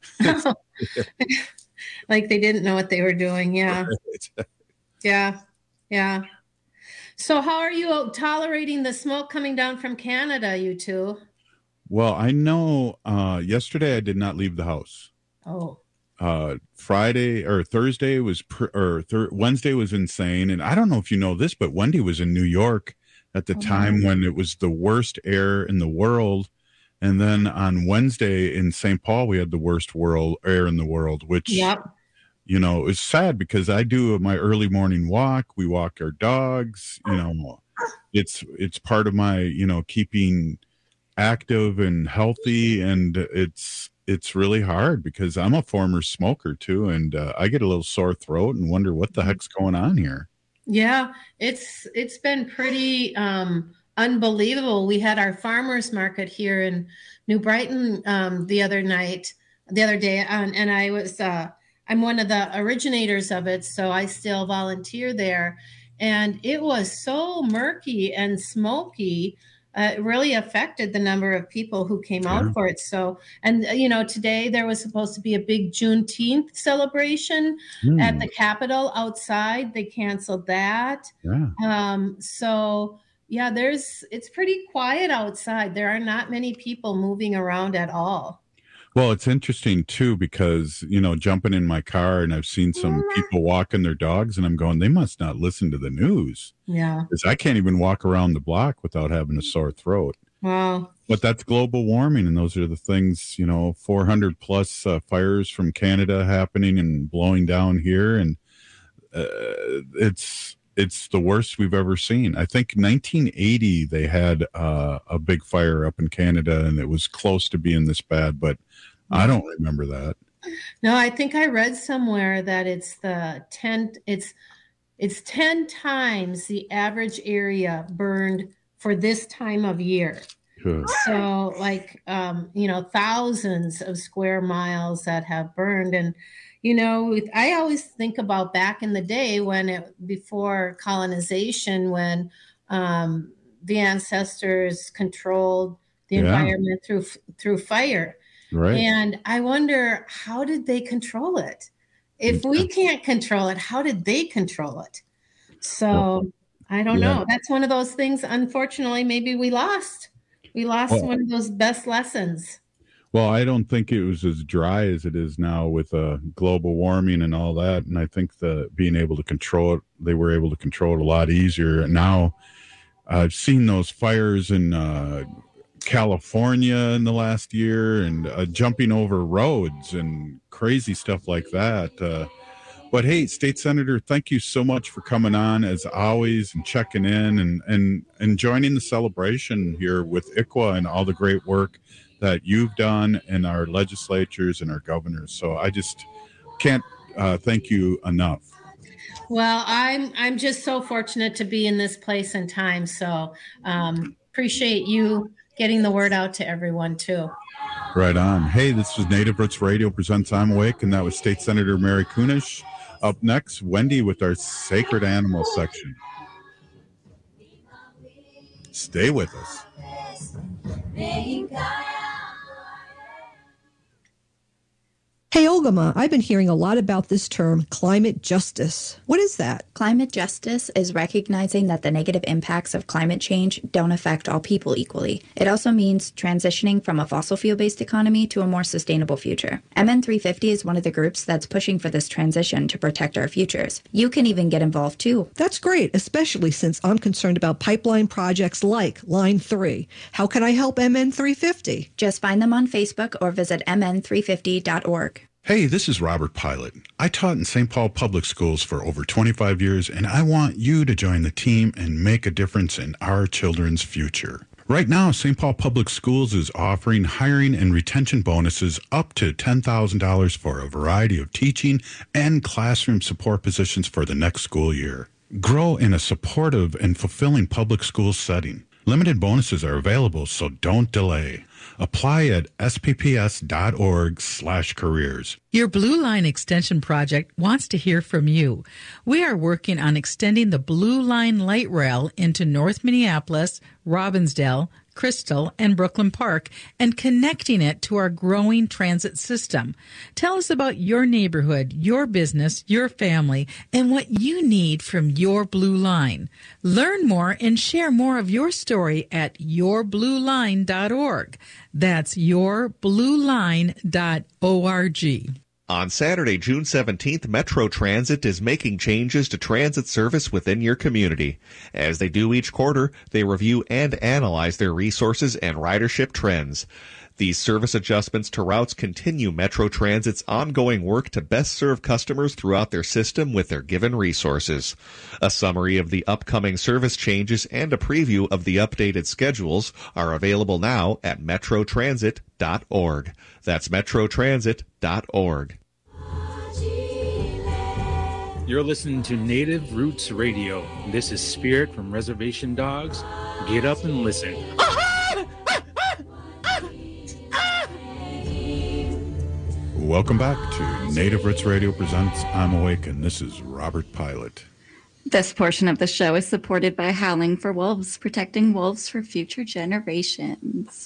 Like they didn't know what they were doing. Yeah. Right. Yeah. Yeah. So how are you tolerating the smoke coming down from Canada, you two? Well, I know uh, yesterday I did not leave the house. Oh. Uh, Friday or Thursday was, pr- or thir- Wednesday was insane. And I don't know if you know this, but Wendy was in New York at the oh. time when it was the worst air in the world. And then on Wednesday in Saint Paul, we had the worst world air in the world, which... Yep. You know, it's sad because I do my early morning walk. We walk our dogs. You know, it's it's part of my, you know, keeping active and healthy. And it's it's really hard because I'm a former smoker, too. And uh, I get a little sore throat and wonder what the heck's going on here. Yeah, it's it's been pretty um, unbelievable. We had our farmers market here in New Brighton um, the other night, the other day. And, and I was uh I'm one of the originators of it, so I still volunteer there. And it was so murky and smoky. Uh, it really affected the number of people who came yeah. out for it. So, and, you know, today there was supposed to be a big Juneteenth celebration mm. at the Capitol outside. They canceled that. Yeah. Um, so, yeah, there's it's pretty quiet outside. There are not many people moving around at all. Well, it's interesting too, because, you know, jumping in my car and I've seen some people walking their dogs and I'm going, they must not listen to the news. Yeah. Because I can't even walk around the block without having a sore throat. Wow. But that's global warming. And those are the things, you know, four hundred plus uh, fires from Canada happening and blowing down here. And uh, it's, it's the worst we've ever seen. I think nineteen eighty, they had uh, a big fire up in Canada and it was close to being this bad, but I don't remember that. No, I think I read somewhere that it's the ten, it's, it's ten times the average area burned for this time of year. Good. So like, um, you know, thousands of square miles that have burned. And, you know, I always think about back in the day when it, before colonization, when um, the ancestors controlled the Yeah. environment through through fire. Right. And I wonder, how did they control it? If we can't control it, how did they control it? So I don't Yeah. know. That's one of those things, unfortunately, maybe we lost. We lost Well- one of those best lessons. Well, I don't think it was as dry as it is now with uh, global warming and all that. And I think the being able to control it, they were able to control it a lot easier. And now I've seen those fires in uh, California in the last year and uh, jumping over roads and crazy stuff like that. Uh, but hey, State Senator, thank you so much for coming on as always and checking in and, and, and joining the celebration here with I C W A and all the great work that you've done in our legislatures and our governors. So I just can't uh, thank you enough. Well, I'm I'm just so fortunate to be in this place and time. So um, appreciate you getting the word out to everyone too. Right on. Hey, this was Native Roots Radio presents I'm Awake, and that was State Senator Mary Kunesh. Up next, Wendy with our Sacred Animal section. Stay with us. Hey, Olgama, I've been hearing a lot about this term, climate justice. What is that? Climate justice is recognizing that the negative impacts of climate change don't affect all people equally. It also means transitioning from a fossil fuel-based economy to a more sustainable future. M N three fifty is one of the groups that's pushing for this transition to protect our futures. You can even get involved too. That's great, especially since I'm concerned about pipeline projects like Line three. How can I help M N three fifty? Just find them on Facebook or visit m n three fifty dot org. Hey, this is Robert Pilot. I taught in Saint Paul Public Schools for over twenty-five years, and I want you to join the team and make a difference in our children's future. Right now, Saint Paul Public Schools is offering hiring and retention bonuses up to ten thousand dollars for a variety of teaching and classroom support positions for the next school year. Grow in a supportive and fulfilling public school setting. Limited bonuses are available, so don't delay. Apply at s p p s dot org slash careers. Your Blue Line Extension Project wants to hear from you. We are working on extending the Blue Line light rail into North Minneapolis, Robbinsdale, Crystal, and Brooklyn Park and connecting it to our growing transit system. Tell us about your neighborhood, your business, your family, and what you need from your Blue Line. Learn more and share more of your story at your blue line dot org. That's your blue line dot org. On Saturday, June seventeenth, Metro Transit is making changes to transit service within your community. As they do each quarter, they review and analyze their resources and ridership trends. These service adjustments to routes continue Metro Transit's ongoing work to best serve customers throughout their system with their given resources. A summary of the upcoming service changes and a preview of the updated schedules are available now at metro transit dot org. That's metro transit dot org. You're listening to Native Roots Radio. This is Spirit from Reservation Dogs. Get up and listen. Welcome back to Native Roots Radio presents I'm Awake, and this is Robert Pilot. This portion of the show is supported by Howling for Wolves, protecting wolves for future generations.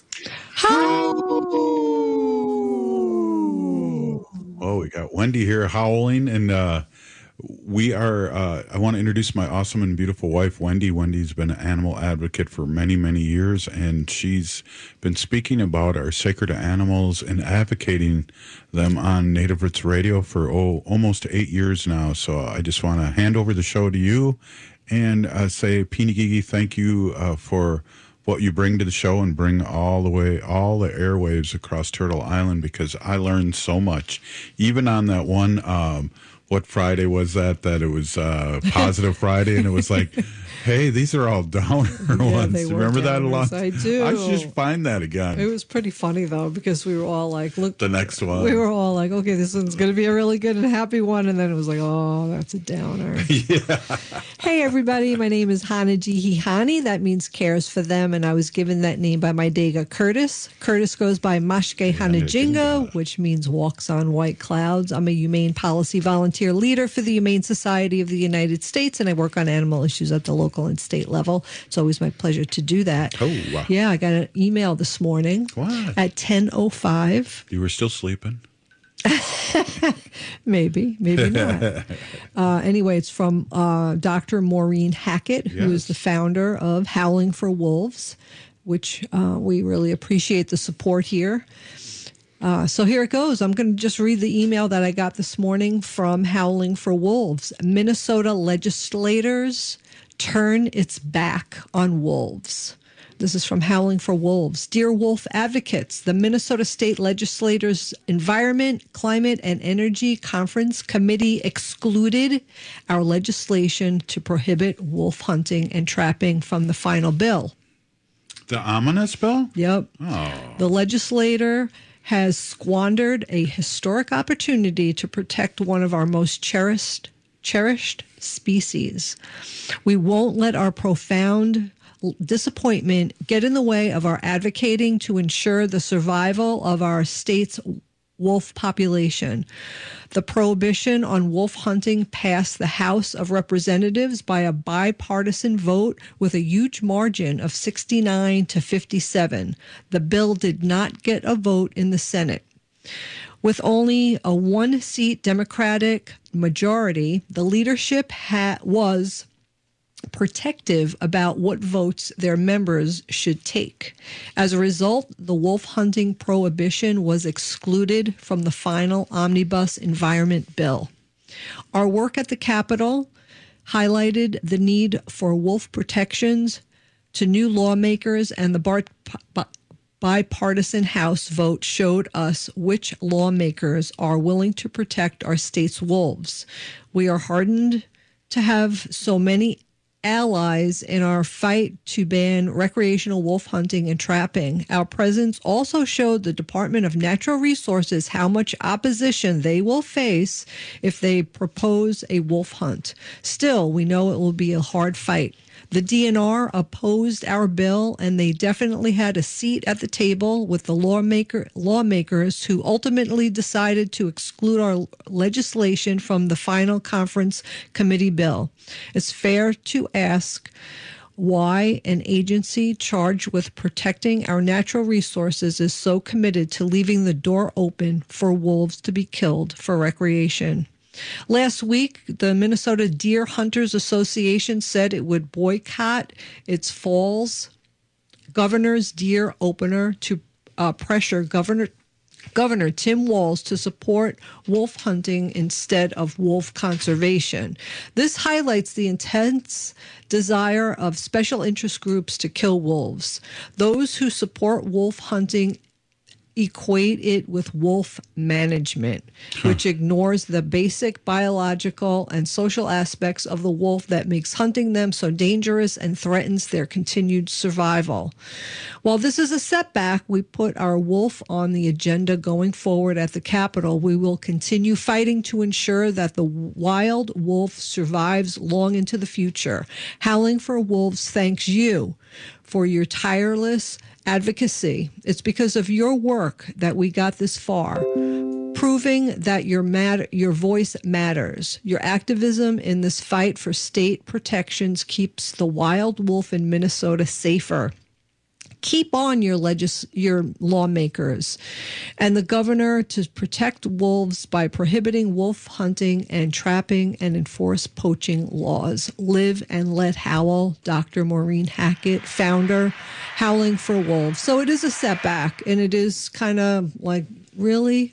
Oh, we got Wendy here howling, and uh, we are, uh, I want to introduce my awesome and beautiful wife, Wendy. Wendy's been an animal advocate for many, many years, and she's been speaking about our sacred animals and advocating them on Native Roots Radio for oh, almost eight years now. So I just want to hand over the show to you and uh, say, Pinigigi, thank you uh, for what you bring to the show and bring all the way, all the airwaves across Turtle Island, because I learned so much. Even on that one, um, what Friday was that, that it was uh, Positive Friday, and it was like, hey, these are all downer Yeah, ones. they were Remember that a downers. lot? I do. I should just find that again. It was pretty funny, though, because we were all like, look. The next one. We were all like, okay, this one's going to be a really good and happy one. And then it was like, oh, that's a downer. Yeah. Hey, everybody. My name is Hanajihi Hani. That means cares for them. And I was given that name by my Dega Curtis. Curtis goes by Mashke Hanajinga, which means walks on white clouds. I'm a humane policy volunteer leader for the Humane Society of the United States, and I work on animal issues at the local and state level. It's always my pleasure to do that. Oh, wow. Yeah, I got an email this morning What? at ten oh five. You were still sleeping? Maybe, maybe not. uh, anyway, it's from uh, Doctor Maureen Hackett, who Yes. is the founder of Howling for Wolves, which uh, we really appreciate the support here. Uh, so here it goes. I'm going to just read the email that I got this morning from Howling for Wolves. Minnesota legislators turn its back on wolves. This is from Howling for Wolves. Dear wolf advocates, the Minnesota State Legislators' Environment, Climate, and Energy Conference Committee excluded our legislation to prohibit wolf hunting and trapping from the final bill. The ominous bill? Yep. Oh. The legislator has squandered a historic opportunity to protect one of our most cherished cherished species. We won't let our profound disappointment get in the way of our advocating to ensure the survival of our state's wolf population. The prohibition on wolf hunting passed the House of Representatives by a bipartisan vote with a huge margin of sixty-nine to fifty-seven. The bill did not get a vote in the Senate. With only a one-seat Democratic majority, the leadership ha- was protective about what votes their members should take. As a result, the wolf hunting prohibition was excluded from the final omnibus environment bill. Our work at the Capitol highlighted the need for wolf protections to new lawmakers, and the bar- bipartisan House vote showed us which lawmakers are willing to protect our state's wolves. We are heartened to have so many allies in our fight to ban recreational wolf hunting and trapping. Our presence also showed the Department of Natural Resources how much opposition they will face if they propose a wolf hunt. Still, we know it will be a hard fight. The D N R opposed our bill, and they definitely had a seat at the table with the lawmaker, lawmakers who ultimately decided to exclude our legislation from the final conference committee bill. It's fair to ask why an agency charged with protecting our natural resources is so committed to leaving the door open for wolves to be killed for recreation. Last week, the Minnesota Deer Hunters Association said it would boycott its fall's governor's deer opener to uh, pressure Governor Governor Tim Walz to support wolf hunting instead of wolf conservation. This highlights the intense desire of special interest groups to kill wolves. Those who support wolf hunting equate it with wolf management, which ignores the basic biological and social aspects of the wolf that makes hunting them so dangerous and threatens their continued survival. While this is a setback, we put our wolf on the agenda going forward at the Capitol. We will continue fighting to ensure that the wild wolf survives long into the future. Howling for Wolves thanks you for your tireless advocacy. It's because of your work that we got this far, proving that your mat- your voice matters. Your activism in this fight for state protections keeps the wild wolf in Minnesota safer. keep on your legis- your lawmakers and the governor to protect wolves by prohibiting wolf hunting and trapping and enforce poaching laws. Live and let howl. Doctor Maureen Hackett, founder, Howling for Wolves. So it is a setback, and it is kind of like, really,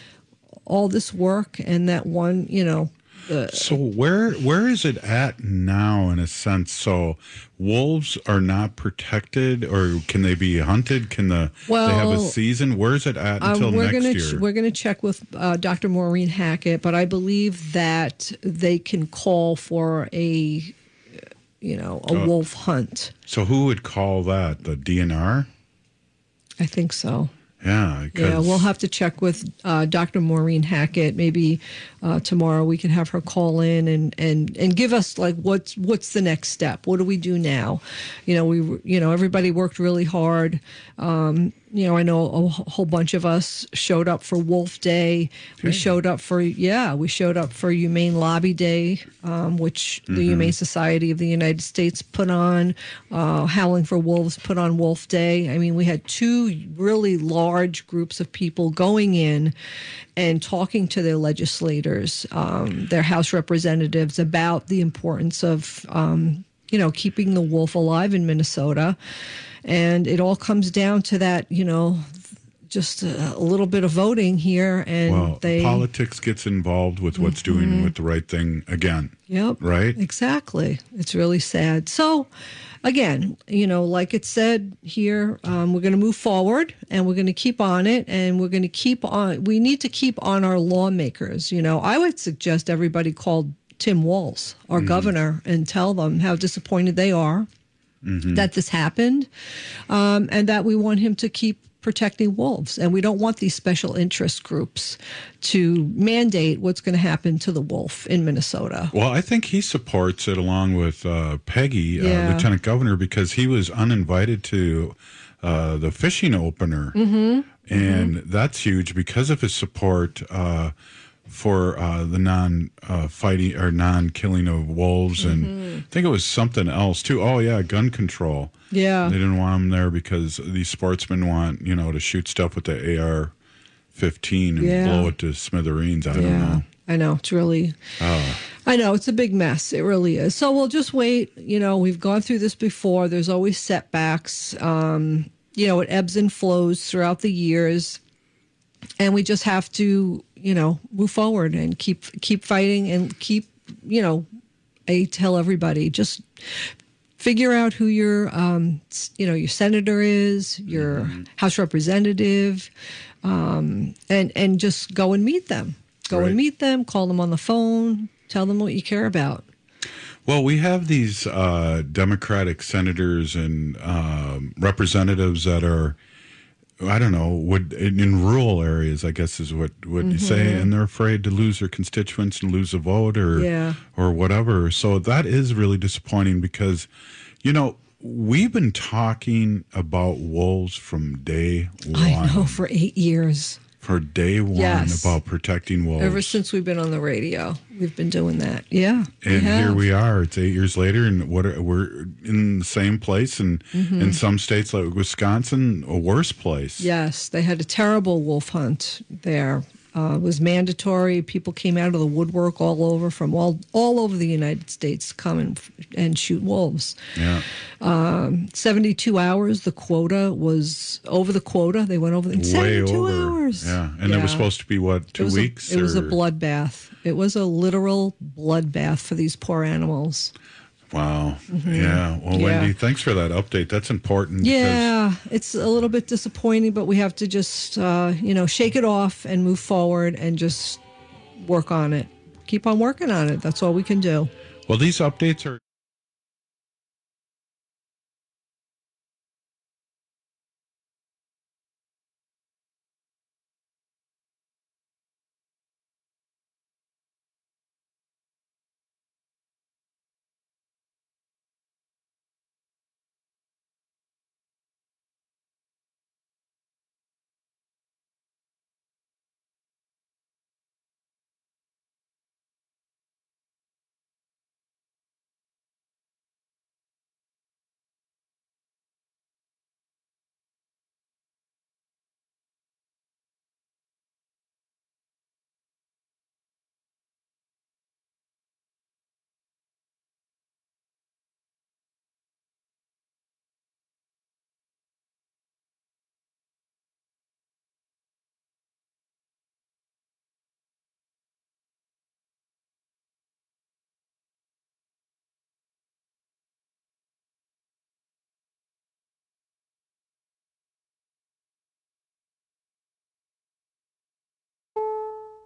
all this work and that one, you know. Uh, so where where is it at now, in a sense? So wolves are not protected, or can they be hunted? Can the well, they have a season? Where is it at until um, we're next gonna year? ch- we're going to check with uh, Doctor Maureen Hackett, but I believe that they can call for a, you know, a Uh, wolf hunt. So who would call that? The D N R? I think so. Yeah. Yeah, we'll have to check with uh, Doctor Maureen Hackett. Maybe uh, tomorrow we can have her call in and, and, and give us like what's what's the next step. What do we do now? You know, we you know everybody worked really hard. Um, you know, I know a whole bunch of us showed up for Wolf Day. We Okay. showed up for yeah, we showed up for Humane Lobby Day, um, which the Mhm. Humane Society of the United States put on. Uh, Howling for Wolves put on Wolf Day. I mean, we had two really large groups of people going in and talking to their legislators, um, their House representatives, about the importance of um, you know keeping the wolf alive in Minnesota. And it all comes down to that, you know, just a, a little bit of voting here, and well, they politics gets involved with what's Mhm. doing with the right thing again. Yep. Right? Exactly. It's really sad. So, again, you know, like it said here, um, we're going to move forward and we're going to keep on it, and we're going to keep on. We need to keep on our lawmakers. You know, I would suggest everybody call Tim Walz, our Mhm. governor, and tell them how disappointed they are Mhm. that this happened, um, and that we want him to keep protecting wolves. And we don't want these special interest groups to mandate what's going to happen to the wolf in Minnesota. Well, I think he supports it along with uh, Peggy, Yeah. uh, Lieutenant Governor, because he was uninvited to uh, the fishing opener. Mm-hmm. And that's huge because of his support uh, for uh, the non-fighting or non-killing of wolves. And Mhm. I think it was something else, too. Oh, yeah, gun control. Yeah. They didn't want him there because these sportsmen want, you know, to shoot stuff with the A R fifteen and Yeah. blow it to smithereens. I don't Yeah. know. I know. It's really, Oh. I know it's a big mess. It really is. So we'll just wait. You know, we've gone through this before. There's always setbacks. Um, you know, it ebbs and flows throughout the years. And we just have to, you know, move forward and keep keep fighting and keep, you know, I tell everybody, just figure out who your, um, s- you know, your senator is, your House representative, um, and and just go and meet them. Go Right. and meet them. Call them on the phone. Tell them what you care about. Well, we have these uh, Democratic senators and um, representatives that are, I don't know, would in, in rural areas, I guess is what would you say, Mhm. and they're afraid to lose their constituents and lose a vote or Yeah. or whatever. So that is really disappointing because, you know, we've been talking about wolves from day one. I know for eight years. For day one Yes. about protecting wolves. Ever since we've been on the radio, we've been doing that. Yeah. we And here have. we are. It's eight years later, and what are, we're in the same place, and Mhm. in some states like Wisconsin, a worse place. Yes, they had a terrible wolf hunt there. Uh, it was mandatory. People came out of the woodwork all over from all all over the United States to come and, and shoot wolves. Yeah. Um, seventy-two hours, the quota was over the quota. They went over the, Way seventy-two over. hours. Yeah, and it was Yeah. supposed to be what It two was a- weeks? it was a or- bloodbath. It was a literal bloodbath for these poor animals. Wow. Mhm. Yeah. Well, Yeah. Wendy, thanks for that update. That's important. Yeah, it's a little bit disappointing, but we have to just, uh, you know, shake it off and move forward and just work on it. Keep on working on it. That's all we can do. Because, well, these updates are.